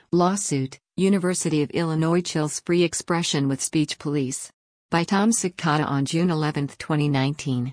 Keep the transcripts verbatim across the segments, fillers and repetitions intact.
Lawsuit, University of Illinois chills free expression with speech police. By Tom Cicada on June eleventh, twenty nineteen.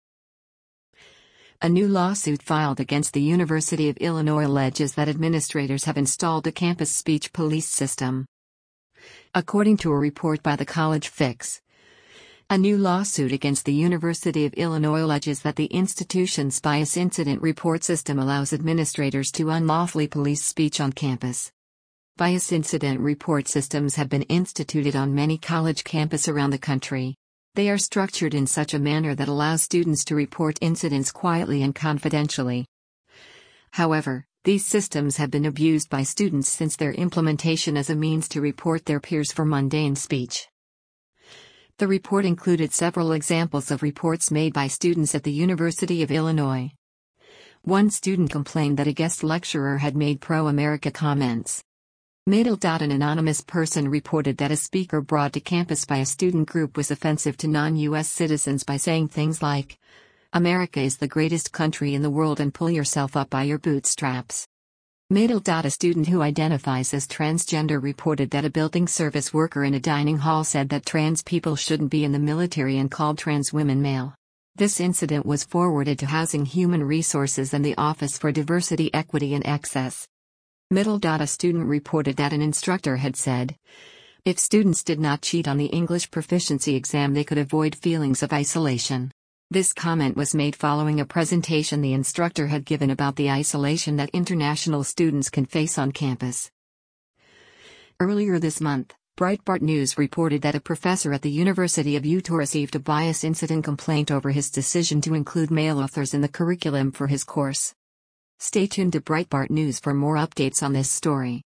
A new lawsuit filed against the University of Illinois alleges that administrators have installed a campus speech police system. According to a report by the College Fix, a new lawsuit against the University of Illinois alleges that the institution's bias incident report system allows administrators to unlawfully police speech on campus. Bias incident report systems have been instituted on many college campuses around the country. They are structured in such a manner that allows students to report incidents quietly and confidentially. However, these systems have been abused by students since their implementation as a means to report their peers for mundane speech. The report included several examples of reports made by students at the University of Illinois. One student complained that a guest lecturer had made pro-America comments. Middle. An anonymous person reported that a speaker brought to campus by a student group was offensive to non-U S citizens by saying things like, "America is the greatest country in the world and pull yourself up by your bootstraps." Middle. A student who identifies as transgender reported that a building service worker in a dining hall said that trans people shouldn't be in the military and called trans women male. This incident was forwarded to Housing Human Resources and the Office for Diversity, Equity and Access. Middle. A student reported that an instructor had said, if students did not cheat on the English proficiency exam, they could avoid feelings of isolation. This comment was made following a presentation the instructor had given about the isolation that international students can face on campus. Earlier this month, Breitbart News reported that a professor at the University of Utah received a bias incident complaint over his decision to include male authors in the curriculum for his course. Stay tuned to Breitbart News for more updates on this story.